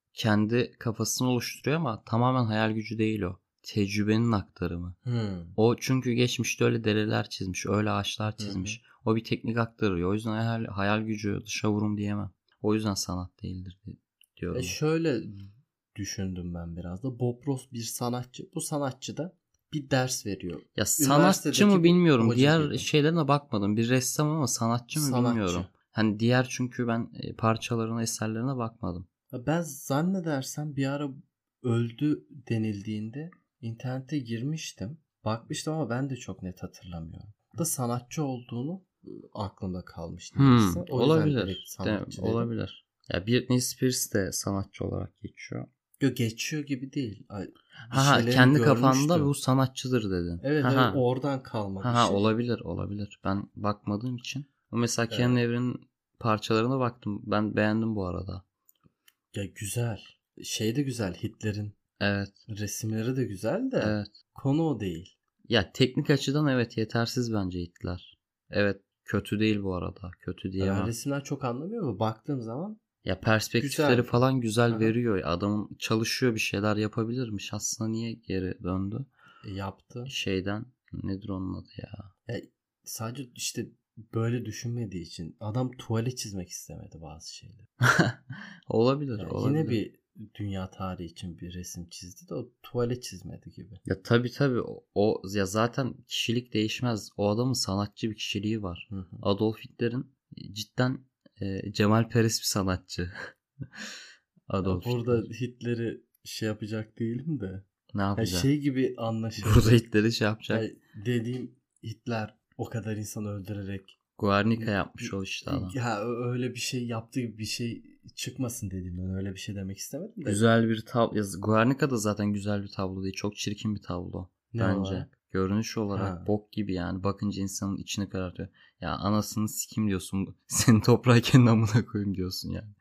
kendi kafasını oluşturuyor ama tamamen hayal gücü değil o. Tecrübenin aktarımı. Hmm. O çünkü geçmişte öyle dereler çizmiş, öyle ağaçlar çizmiş. Hı hı. O bir teknik aktarıyor. O yüzden hayal, hayal gücü dışa vurum diyemem. O yüzden sanat değildir diyorum. E şöyle düşündüm ben biraz da. Bob Ross bir sanatçı. Bu sanatçı da bir ders veriyor. Ya sanatçı mı bilmiyorum. Diğer gibi. Şeylerine bakmadım. Bir ressam ama sanatçı mı sanatçı. Bilmiyorum. Hani diğer çünkü ben parçalarına, eserlerine bakmadım. Ben zannedersem bir ara öldü denildiğinde internete girmiştim. Bakmıştım ama ben de çok net hatırlamıyorum. Da sanatçı olduğunu aklımda kalmıştı. Hmm, o olabilir. Sanatçı olabilir. Ya Britney Spears de sanatçı olarak geçiyor. Yok, geçiyor gibi değil. Ha, kendi görmüştüm. Kafanda bu sanatçıdır dedin. Evet, evet oradan kalma ha, bir şey. Olabilir olabilir. Ben bakmadığım için. Mesela evet. Kenan Evren'in parçalarına baktım. Ben beğendim bu arada. Ya güzel. Şey de güzel. Hitler'in evet. resimleri de güzel de. Evet. Konu o değil. Ya teknik açıdan evet yetersiz bence Hitler. Evet kötü değil bu arada. Kötü diyemem. Ben resimler çok anlamıyor mu? Baktığım zaman ya perspektifleri güzel. Falan güzel Aha. veriyor. Adamın çalışıyor bir şeyler yapabilirmiş. Aslında niye geri döndü? E, yaptı. Şeyden nedir onun adı ya? ya? Sadece işte böyle düşünmediği için adam tuvalet çizmek istemedi bazı şeyleri. olabilir, yani olabilir. Yine bir dünya tarihi için bir resim çizdi de o tuvalet çizmedi gibi. Ya tabii tabii o, o ya zaten kişilik değişmez. O adamın sanatçı bir kişiliği var. Hı hı. Adolf Hitler'in cidden e, cemalperest bir sanatçı. Adolf ya burada Hitler. Hitler'i şey yapacak değilim de. Ne yapacak? Ya şey gibi anlaşılıyor. Burada Hitler'i şey yapacak. Ya dediğim Hitler o kadar insanı öldürerek Guernica yapmış o işte adam. Ya öyle bir şey yaptığı gibi bir şey çıkmasın dediğimden öyle bir şey demek istemedim de. Güzel bir tablo. Guernica da zaten güzel bir tablo değil. Çok çirkin bir tablo. Ne bence. Olarak? Görünüş olarak ha. Bok gibi yani. Bakınca insanın içini karartıyor. Ya anasını sikim diyorsun. Seni toprağa kendi amına koyayım diyorsun yani.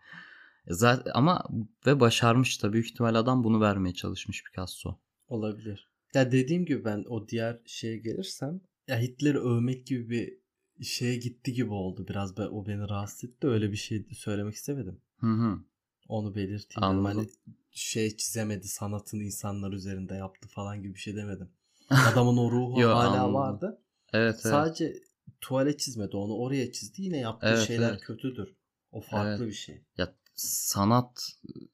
Zaten ama ve başarmış da büyük ihtimal adam bunu vermeye çalışmış Picasso. Olabilir. Ya dediğim gibi ben o diğer şeye gelirsem ya Hitler'i övmek gibi bir şeye gitti gibi oldu. Biraz ben, o beni rahatsız etti. Öyle bir şey söylemek istemedim. Hı hı. Onu belirteyim. Anladım. Hani şey çizemedi, sanatını insanlar üzerinde yaptı falan gibi bir şey demedim. Adamın o ruhu Yo, hala anladım. Vardı. Evet, Sadece evet. tuvalet çizmedi, onu oraya çizdi. Yine yaptığı evet, şeyler evet. kötüdür. O farklı evet. bir şey. Ya sanat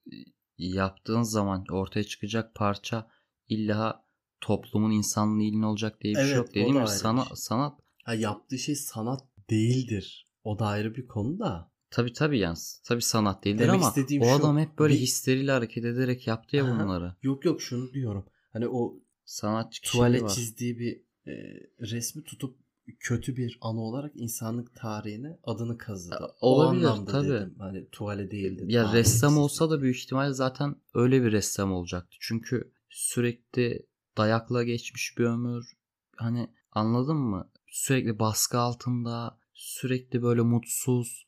yaptığın zaman ortaya çıkacak parça illa toplumun insanlığı iline olacak diye bir evet, şey yok. Dediğim gibi sanat şey. sanat ha, yaptığı şey sanat değildir. O da ayrı bir konu da. Tabii tabii yani. Tabii sanat değildir demek ama o adam hep böyle bir... hisleriyle hareket ederek yaptı ya bunları. Yok yok şunu diyorum. Hani o sanatçı tuvalet var. çizdiği bir e, resmi tutup kötü bir anı olarak insanlık tarihine adını kazıdı. Olabilir, o anlamda tabii. Dedim. Hani tuvalet değildi. Ya ressam çizdi. Olsa da büyük ihtimal zaten öyle bir ressam olacaktı. Çünkü sürekli dayakla geçmiş bir ömür. Hani anladın mı? Sürekli baskı altında, sürekli böyle mutsuz,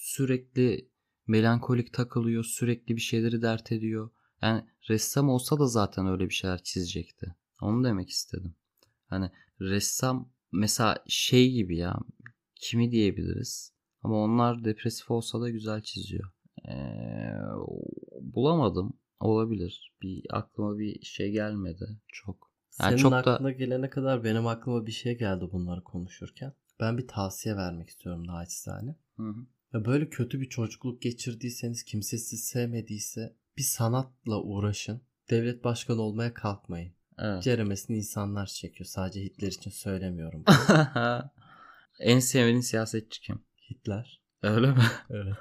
sürekli melankolik takılıyor, sürekli bir şeyleri dert ediyor. Yani ressam olsa da zaten öyle bir şeyler çizecekti. Onu demek istedim. Hani ressam mesela şey gibi ya, kimi diyebiliriz? Ama onlar depresif olsa da güzel çiziyor. Ee, bulamadım. Olabilir. Bir aklıma bir şey gelmedi çok. Yani senin çok aklına da... gelene kadar benim aklıma bir şey geldi bunları konuşurken. Ben bir tavsiye vermek istiyorum naçizane. Hı hı. Ya böyle kötü bir çocukluk geçirdiyseniz, kimse sizi sevmediyse bir sanatla uğraşın. Devlet başkanı olmaya kalkmayın. Evet. Ceremesini insanlar çekiyor. Sadece Hitler için söylemiyorum. En sevdiğin siyasetçi kim? Hitler. Öyle mi? Evet.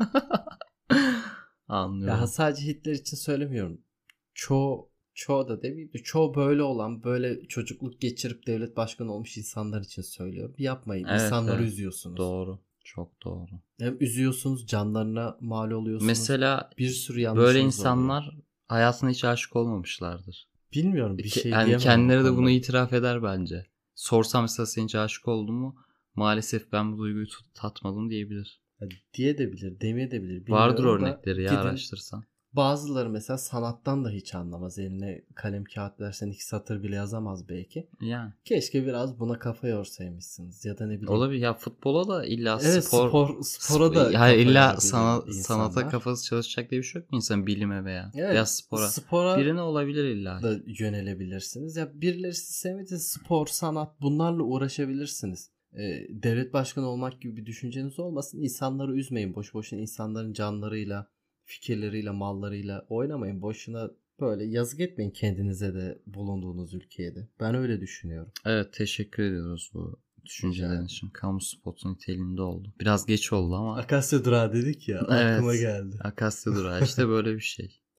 Anlıyorum. Ya sadece Hitler için söylemiyorum. Çoğu çoğu da demeyeyim de çoğu böyle olan, böyle çocukluk geçirip devlet başkanı olmuş insanlar için söylüyorum. Yapmayın. Evet, İnsanları evet. üzüyorsunuz. Doğru. Çok doğru. Hem üzüyorsunuz, canlarına mal oluyorsunuz. Mesela bir sürü yanlışınız böyle insanlar oluyor. Hayatına hiç aşık olmamışlardır. Bilmiyorum, bir şey yani diyemem. Kendileri de bunu itiraf eder bence. Sorsam mesela sen hiç aşık oldun mu? Maalesef ben bu duyguyu tatmadım diyebilir. Ya diye de bilir, demeye de bilir. Vardır örnekleri ya, gidin, araştırsan. Bazıları mesela sanattan da hiç anlamaz. Eline kalem kağıt versen iki satır bile yazamaz belki. Yani. Keşke biraz buna kafa yorsaymışsınız. Ya da ne bileyim. Olabilir ya, futbola da illa Evet, spor, spor spora da yani illa yorabilir sana, insanlar. sanata kafası çalışacak diye bir şey yok mu insan, bilime veya Evet, veya spora. spora Birine olabilir illa. da yönelebilirsiniz. Ya birileri sizi sevmediği spor, sanat, bunlarla uğraşabilirsiniz. Ee, devlet başkanı olmak gibi bir düşünceniz olmasın. İnsanları üzmeyin. Boş boşuna insanların canlarıyla, fikirleriyle, mallarıyla oynamayın. Boşuna böyle yazık etmeyin kendinize de, bulunduğunuz ülkeye de. Ben öyle düşünüyorum. Evet, teşekkür ediyoruz bu düşüncelerin için. Kamu spotu niteliğinde oldu. Biraz geç oldu ama. Akasya Durağı dedik ya, Evet. aklıma geldi. Akasya Durağı işte böyle bir şey.